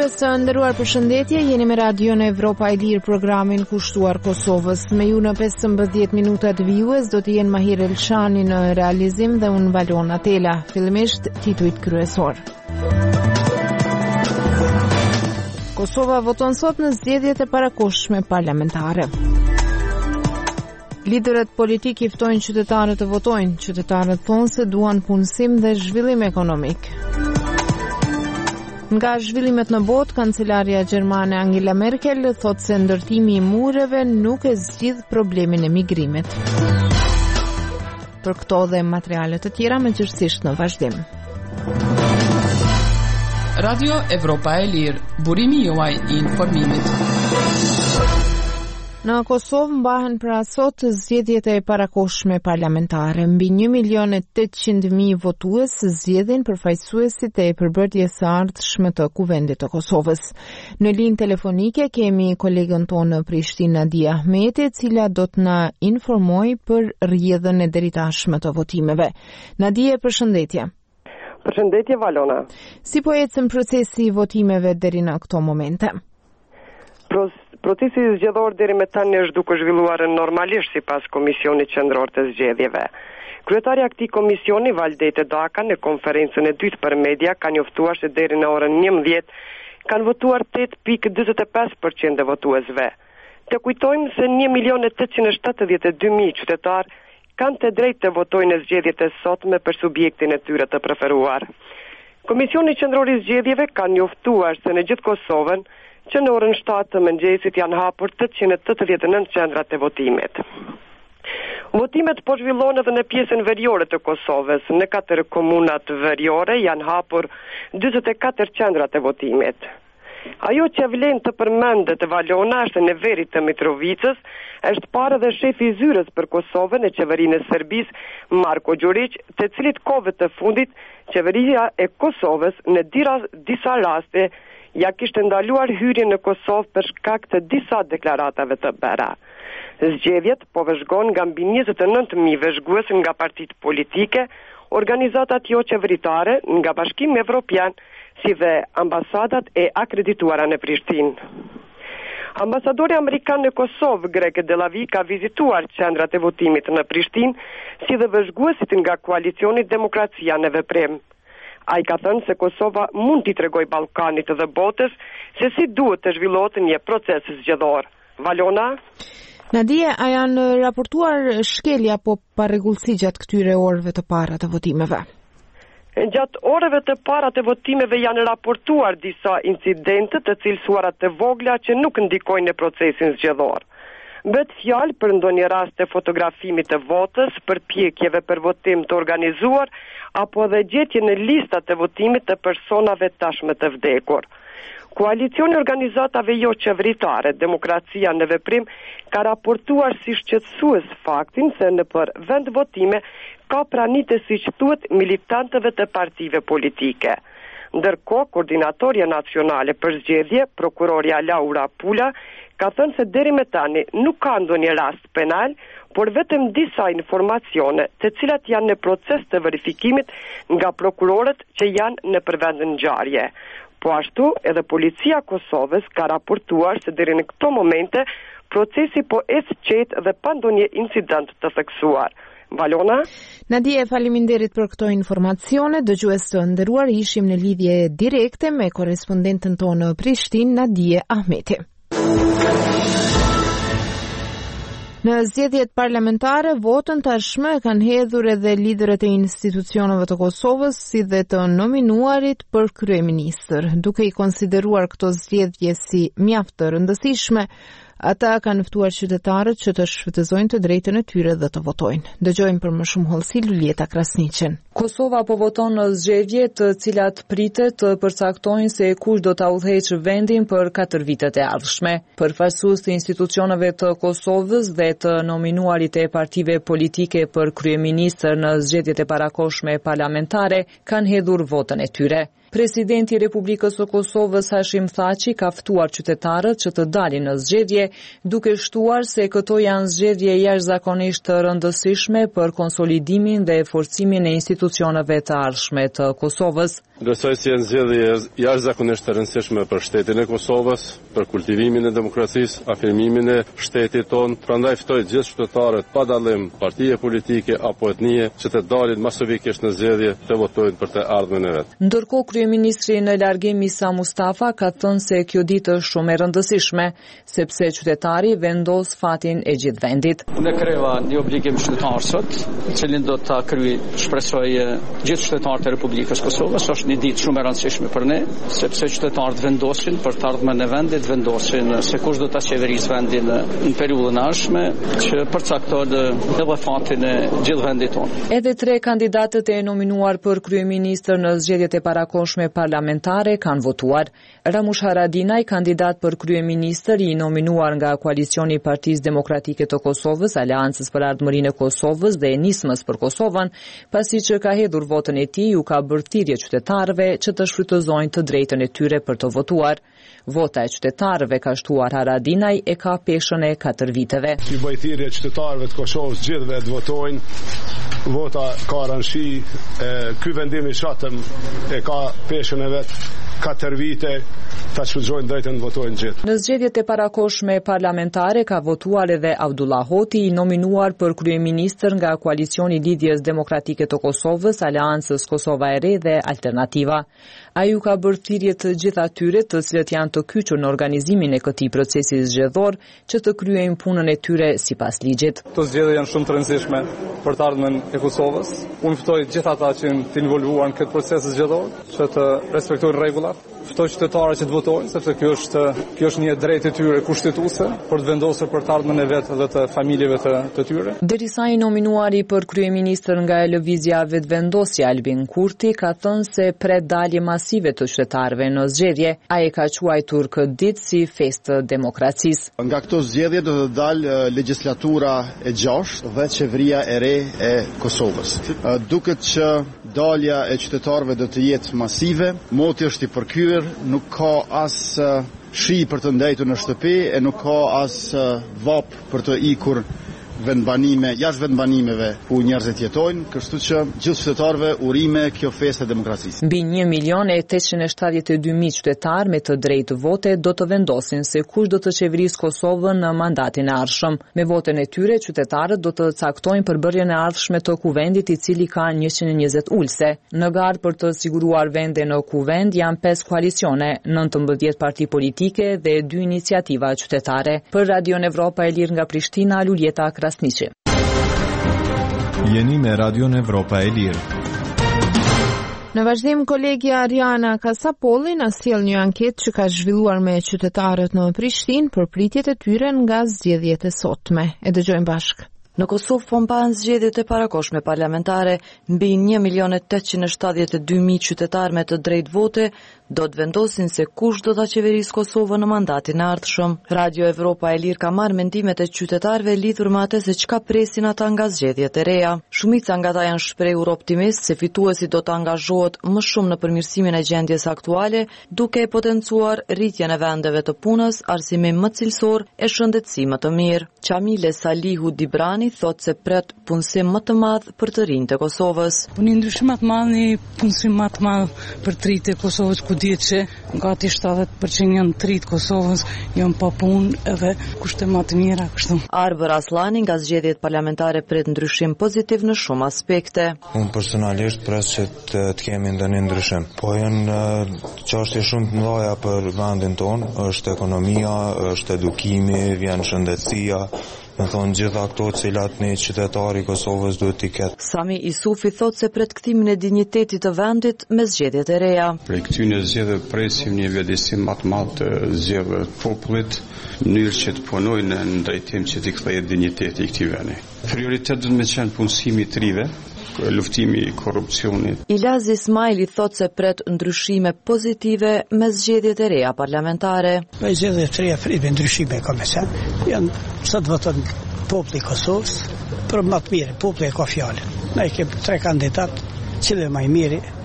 Dëgjues të nderuar, përshëndetje, jeni me Radion Evropa e Lirë, programin kushtuar Kosovës. Me ju në 15 minutat vijues do të jenë Mahir Elshani në realizim dhe unë Valona Tela. Fillimisht titujt kryesor. Kosova voton sot në zgjedhjet e parakohshme parlamentare. Liderët politik i ftojnë qytetarët të votojnë. Qytetarët thonë se duan punësim dhe zhvillim ekonomik. Nga zhvillimet në botë, kancelarja gjermane Angela Merkel thot se ndërtimi i mureve nuk e zgjidh problemin e migrimit. Për këto dhe materiale të tjera më gjithësisht në vazhdim. Radio Evropa e Lirë, burimi juaj i informimit. Në Kosovë mbahen pra sot zgjedhjet e parakohshme parlamentare. Mbi 1.800.000 votues zgjedhin përfaqësuesit e përbërjes së ardhshme të Kuvendit të Kosovës. Në linjë telefonike kemi kolegën tonë në Prishtinë, Nadia Ahmeti, e cila do të na informojë për rrjedhën e deritashme të votimeve. Nadia, përshëndetje. Përshëndetje, Valona. Si po ecën procesi i votimeve deri në këto momente? Procesi zgjedhor deri me tani është duke zhvilluar normalisht sipas Komisionit Qendror të Zgjedhjeve. Kryetaria e këtij komisioni, Valdete Daka, në konferencën e dytë për media ka njoftuar se deri në orën 11 kanë votuar 8.45% e votuesve. Të kujtojmë se 1.872.000 qytetarë kanë të drejtë të votojnë në zgjedhjet e sotme për subjektin e tyre të preferuar. Komisioni Qendror i Zgjedhjeve ka njoftuar se në gjithë Kosovën që në orën 7 të mëngjesit janë hapur 889 qendrat e votimit. Votimet po zhvillohen edhe në pjesën veriore të Kosovës. Në 4 komunat veriore janë hapur 44 qendrat e votimit. Ajo që vlen të përmendet, Valona, është në veri të Mitrovicës, është parë dhe shefi i zyrës për Kosovën e qeverinë e Serbisë, Marko Đurić, të cilit kohëve të fundit qeveria e Kosovës në disa raste ja kishte ndaluar hyrjen në Kosovë për shkak të disa deklaratave të bëra. Zgjedhjet po vëzhgon nga mbi 29.000 vëzhgues nga partitë politike, organizatat jo qeveritare, nga Bashkimi Evropian, si dhe ambasadat e akredituara në Prishtinë. Ambasadori amerikan në Kosovë, Greg Delavi, ka vizituar qendrat e votimit në Prishtinë, si dhe vëzhguesit nga koalicioni Demokracia në Veprim. Ai ka thënë se Kosova mund t'i tregojë Ballkanit dhe botës se si duhet të zhvillohet një proces zgjedhor. Valona? Nadia, a janë raportuar shkelje apo parregullsi gjatë këtyre orëve të para të votimeve? Gjatë orëve të para të votimeve janë raportuar disa incidente të cilësuara të vogla që nuk ndikojnë në procesin zgjedhor. Bëhet fjalë për ndonjë rast të fotografimit të votës, përpjekjeve për votim të organizuar, apo edhe gjetje në listat të votimit të personave tashmë të vdekur. Koalicioni organizatave jo qeveritare, Demokracia në Veprim, ka raportuar si shqetësues faktin se në për vend votime ka pranitë, siç thuhet, militantëve të partive politike. Ndërkohë, koordinatoria nacionale për zgjedhje, prokuroria Laura Pula, ka thënë se deri me tani nuk ka ndonjë rast penal, por vetëm disa informacione, të cilat janë në proces të verifikimit nga prokurorët që janë në përvend ngjarje. Po ashtu, edhe policia e Kosovës ka raportuar se deri në këto momente procesi po ecë qetë dhe pa ndonjë incident të theksuar. Valona? Nadia, faleminderit për këto informacione. Dëgjues të nderuar, ishim në lidhje direkte me korrespondentën tonë në Prishtinë, Nadia Ahmeti. Në zgjedhjet parlamentare, votën tashmë kanë hedhur edhe liderët e institucioneve të Kosovës, si dhe të nominuarit për kryeministër. Duke i konsideruar këto zgjedhje si mjaft të rëndësishme, ata kanë ftuar qytetarët që të shfrytëzojnë të drejtën e tyre dhe të votojnë. Dëgjojmë për më shumë hollësi Lulieta Krasniqen. Kosova po voton në zgjedhje të cilat pritet të përcaktojnë se kush do ta udhëheqë vendin për 4 vitet e ardhshme. Përfaqësues të institucioneve të Kosovës dhe të nominuarit e partive politike për kryeministër në zgjedhjet e parakohshme parlamentare kanë hedhur votën e tyre. Presidenti i Republikës së Kosovës Hashim Thaçi ka ftuar qytetarët që të dalin në zgjedhje, duke shtuar se këto janë zgjedhje jashtëzakonisht të rëndësishme për konsolidimin dhe forcimin e institucioneve të ardhshme të Kosovës. Besoj se janë zgjedhje jashtëzakonisht të rëndësishme për shtetin e Kosovës, për kultivimin e demokracisë, afirmimin e shtetit tonë. Prandaj ftoj gjithë qytetarët pa dallim, partie politike apo etnie, që të dalin masovikisht në zgjedhje të votojnë për të ardhmen e vet. Ndërkohë kryeministri në largim Isa Mustafa ka thënë se kjo ditë është shumë e rëndësishme, sepse qytetari vendos fatin e gjithë vendit. Ne kreva një obligim qytetar sot, i cili do ta kryej, shpresoj, gjithë qytetarët e Republikës Kosovës. Është një ditë shumë e rëndësishme për ne, sepse qytetarët vendosin për të ardhmen e vendit, vendosin se kush do ta qeverisë vendin në periudhën e ardhshme, që përcakton edhe fatin e gjithë vendit tonë. Edhe 3 kandidatët e nominuar për kryeministër në zgjedhjet e parakohshme parlamentare kanë votuar. Ramush Haradinaj, kandidat për kryeministër i nominuar nga koalicioni i Partisë Demokratike të Kosovës, Aleancës për Ardhmërinë e Kosovës dhe Nismës për Kosovën, pasi që ka hedhur votën e tij, u ka bërë thirrje qytetarëve që të shfrytëzojnë të drejtën e tyre për të votuar. Vota e qytetarëve, ka shtuar Haradinaj, e ka peshën e 4 viteve. I bëj thirrje qytetarëve të Kosovës gjithëve të votojnë. Vota ka rëndësi, ky vendim i shatëm e ka peshën e vet 4 vite, ta shfrytëzojnë drejtën të votojnë gjithë. Në zgjedhjet e parakohshme parlamentare ka votuar edhe Abdullah Hoti, i nominuar për kryeministër nga koalicioni i Lidhjes Demokratike të Kosovës, Aleancës Kosova e Re dhe Alternativa. Ai u ka bërë thirrje të gjithë atyre të cilët janë të kyçur në organizimin e këtij procesi zgjedhor që të kryejnë punën e tyre sipas ligjit. Këto zgjedhje janë shumë të rëndësishme për të ardhmen e Kosovës. Unë ftoj gjithë ata që janë të involvuar në këtë proces zgjedhor që të respektojnë rregullat. Ftoj qytetarët që të votojnë, sepse kjo është një drejtë e tyre kushtetuese për të vendosur për të ardhmen e vet dhe të familjeve të tyre. Derisa i nominuari për kryeministër nga lëvizja Vetvendosja Albin Kurti ka thënë se pret dalje masive të qytetarëve në zgjedhje. Ai ka quajtur këtë ditë si festë demokracisë. Nga këto zgjedhje do të dalë legjislatura e 6 dhe qeveria e re e Kosovës. Duket që dalja e qytetarëve do të jetë masive, moti është i përkryer, nuk ka as shi për të ndajtur në shtëpi e nuk ka as vap për të ikur jashtë vendbanimeve ku njerëzit jetojnë, kështu që gjithë qytetarëve urime kjo festë e demokracisë. Mbi 1.872.000 qytetar me të drejtë vote do të vendosin se kush do të qeverisë Kosovën në mandatin e ardhshëm. Me votën e tyre, qytetarët do të caktojnë përbërjen e ardhshme të kuvendit, i cili ka 120 ulse. Në garë për të siguruar vende në kuvend janë 5 koalicione, 19 parti politike dhe 2 iniciativa qytetare. Për Radion Evropa e Lirë nga Prishtina, Luljeta Krasniqi. Jeni me Radion Evropa e Lirë. Në vazhdim, kolegja Ariana Kasapolli na sjell një anketë që ka zhvilluar me qytetarët në Prishtinë për pritjet e tyre nga zgjedhjet e sotme. E dëgjojmë bashkë. Në Kosovë pomban zgjedhjet e parakohshme parlamentare, mbi 1.872.000 qytetar me të drejtë vote do të vendosin se kush do ta qeverisë Kosovën në mandatin e ardhshëm. Radio Evropa e Lirë ka marrë mendimet e qytetarëve lidhur me atë se çka presin ata nga zgjedhjet e reja. Shumica nga ata janë shprehur optimist se fituesi do të angazhohet më shumë në përmirësimin e gjendjes aktuale, duke potencuar rritjen e vendeve të punës, arsimim më cilësor e shëndetësi më të mirë. Çamile Salihu Dibrani thot se pret punësim më të madh për të rinjtë e Kosovës. Një ndryshim më të madh, një punësim më të madh për të rinjtë e Kosovës, ku dihet që gati 70% janë të rinjtë Kosovës, janë pa punë edhe kushte më të mira kështu. Arber Aslani nga zgjedhjet parlamentare pret ndryshim pozitiv në shumë aspekte. Unë personalisht pres që të kemi ndonjë ndryshim. Po janë çështje shumë të mëdha për vendin tonë, është ekonomia, është edukimi, vjen shëndetësia. Me thonë gjitha këto cilat një qytetari Kosovës duhet t'i ketë. Sami Isufi thot se pret kthimin e dinjitetit të vendit me zgjedhjet e reja. Prej këtyre zgjedhjeve presim një vlerësim më të madh të zgjedhjeve të popullit, në mënyrë që të punojnë në drejtim që t'i kthehet dinjiteti i këtij vendi. Prioritet do të qenë punësimi i trive, luftimi i korrupsionit. Ilaz Ismaili thot se pret ndryshime pozitive me zgjedhjet e reja parlamentare. Me zgjedhjet e reja prit ndryshime komerciale. Janë sot voton populli i Kosovës për më të mirë, populli ka fjalën. Ne kemi 3 kandidat, cili më i miri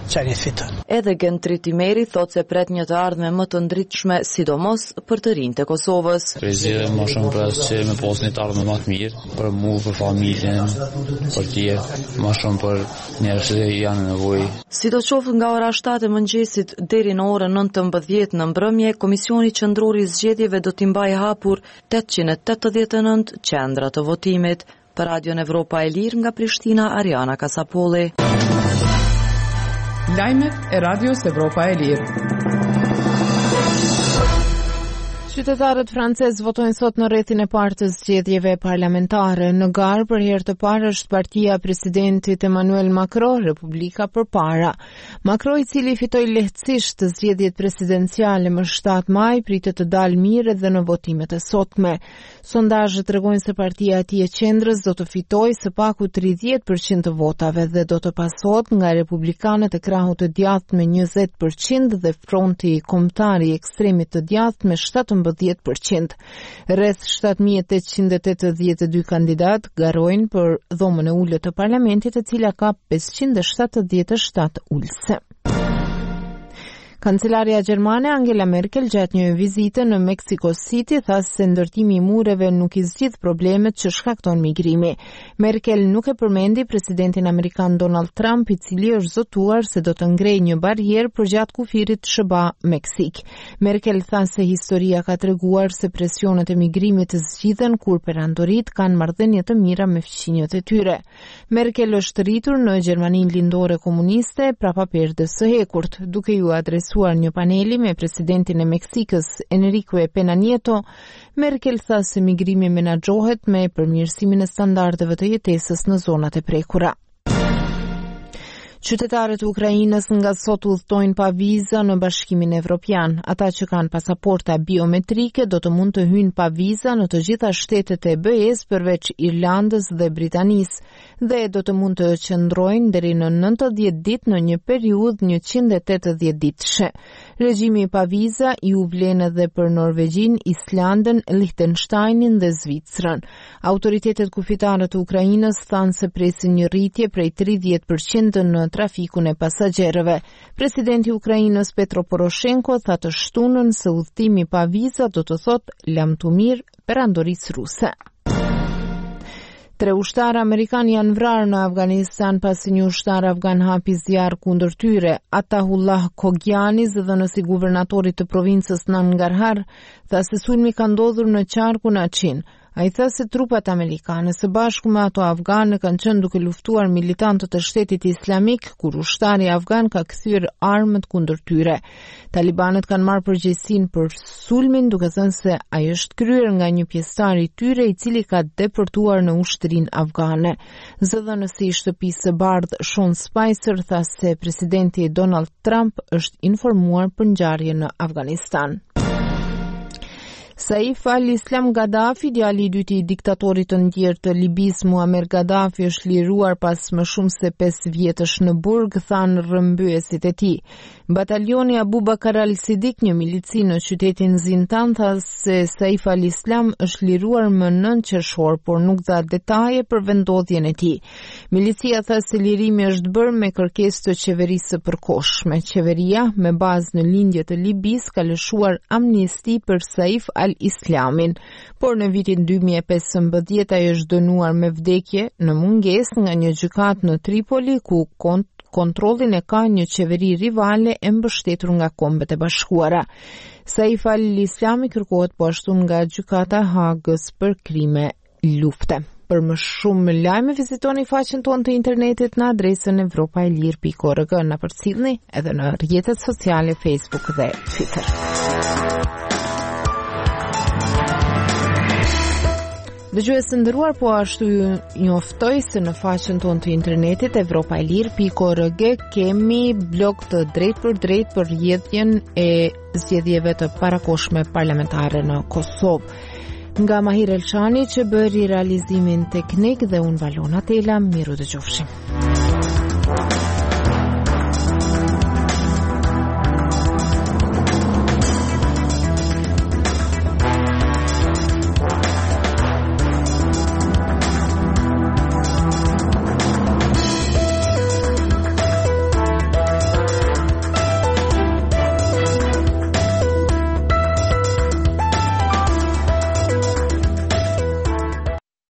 qenit fiton. Edhe Gentrit Timeri thot se pret një të ardhme më të ndritshme, sidomos për të rinjtë e Kosovës. Prezident më shumë pres që me pas një të ardhme më të mirë, për mu, për familjen, për tje, më shumë për njerëz që janë në nevojë. Sidoqoftë nga ora 7 e mëngjesit deri në orën 19 në mbrëmje, Komisioni Qendror i Zgjedhjeve do t'i mbajë hapur 889 qendra të votimit. Për Radion Evropa e Lirë nga Prishtina, Ariana Kasapolli. Lajmet e Radios Evropa e Lirë. Qytetarët francez votojnë sot në rrethin e parë të zgjedhjeve parlamentare. Në garë për herë të parë është partia presidentit Emmanuel Macron, Republika Përpara. Macron, i cili fitoi lehtësisht të zgjedhjet presidenciale më 7 maj, pritet të dalë mirë edhe në votimet e sotme. Sondazhet tregojnë se partia e tij e qendrës do të fitojë së paku 30% të votave dhe do të pasohet nga republikanët e krahut të djathtë me 20% dhe fronti kombëtar i ekstremit të djathtë me 17%. Rreth 7882 kandidat garojnë për dhomën e ulët të parlamentit, e cila ka 577 ulëse. Kancelaria gjermane Angela Merkel gjatë një vizite në Mexico City tha se ndërtimi i mureve nuk i zgjidh problemet që shkakton migrimi. Merkel nuk e përmendi presidentin amerikan Donald Trump, i cili është zotuar se do të ngrejë një barrierë përgjatë kufirit SBA-Meksik. Merkel tha se historia ka treguar se presionet e migrimit zgjidhen kur perandorit kanë marrëdhënie të mira me fqinjët e tyre. Merkel është rritur në Gjermaninë lindore komuniste prapa perdës së hekurt, duke ju adresuar një paneli me presidentin e Meksikës Enrique Pena Nieto. Merkel tha se migrimi menaxhohet me përmirësimin e standardeve të jetesës në zonat e prekura. Qytetarët e Ukrainës nga sot udhtojnë pa vizë në Bashkimin Evropian. Ata që kanë pasaporta biometrike do të mund të hyjnë pa vizë në të gjitha shtetet e BE-s përveç Irlandës dhe Britanisë dhe do të mund të qëndrojnë deri në 90 ditë në një periudhë 180 ditëshe. Regjimi pa vizë i u vlen edhe për Norvegjin, Islandën, Liechtensteinin dhe Zvicrën. Autoritetet kufitare të Ukrainës thanë se presin një rritje prej 30% në trafikun e pasagjerëve. Presidenti i Ukrainës Petro Poroshenko tha të shtunën se udhëtimi pa vizë do të thotë lamtumir perandorisë ruse. 3 ushtarë amerikanë janë vrarë në Afganistan pasi një ushtar afgan hapi zjarr kundër tyre. Atahullah Khogiani, zëdhënësi i guvernatorit të provincës Nangarhar, tha se sulmi ka ndodhur në qarkun Achin. Ai tha se trupat amerikane së bashku me ato afgane kanë qenë duke luftuar militantët e shtetit islamik kur ushtari afgan ka kthyer armët kundër tyre. Talibanët kanë marrë përgjegjësinë për sulmin, duke thënë se ai është kryer nga një pjesëtar i tyre i cili ka deportuar në ushtrinë afgane. Zëdhënësi i shtëpisë së bardhë Sean Spicer tha se presidenti Donald Trump është informuar për ngjarjen në Afganistan. Saif al-Islam Gaddafi, djali i dytë i diktatorit të ndjerë të Libis Muammar Gaddafi, është liruar pas më shumë se 5 vjetësh në burg, thanë rrëmbyesit e tij. Batalioni Abu Bakar al-Siddiq, një milici në qytetin Zintan, tha se Saif al-Islam është liruar më 9 qershor, por nuk dha detaje për vendodhjen e tij. Milicia tha se lirimi është bërë me kërkesë të qeverisë së përkohshme. Qeveria, me bazë në lindje të Libis, ka lëshuar amnisti për Saif al-Islamin, por në vitin 2015 ai është dënuar me vdekje në mungesë nga një gjykatë në Tripoli, ku kontrollin e ka një qeveri rivale e mbështetur nga Kombet e Bashkuara. Saif al-Islami kërkohet po ashtu nga gjykata e Hagës për krime lufte. Për më shumë lajme vizitoni faqen tonë të internetit në adresën evropaelir.org, na përcjellni edhe në rrjetet sociale Facebook dhe Twitter. Dëgjues të nderuar, po ashtu ju njoftoj se në faqen tonë të internetit evropaelir.org kemi blog të drejt për rrjedhjen e zgjedhjeve të parakohshme parlamentare në Kosovë. Nga Mahir Elshani që bëri realizimin teknik dhe unë Valona Tela, miru dëgjofshim.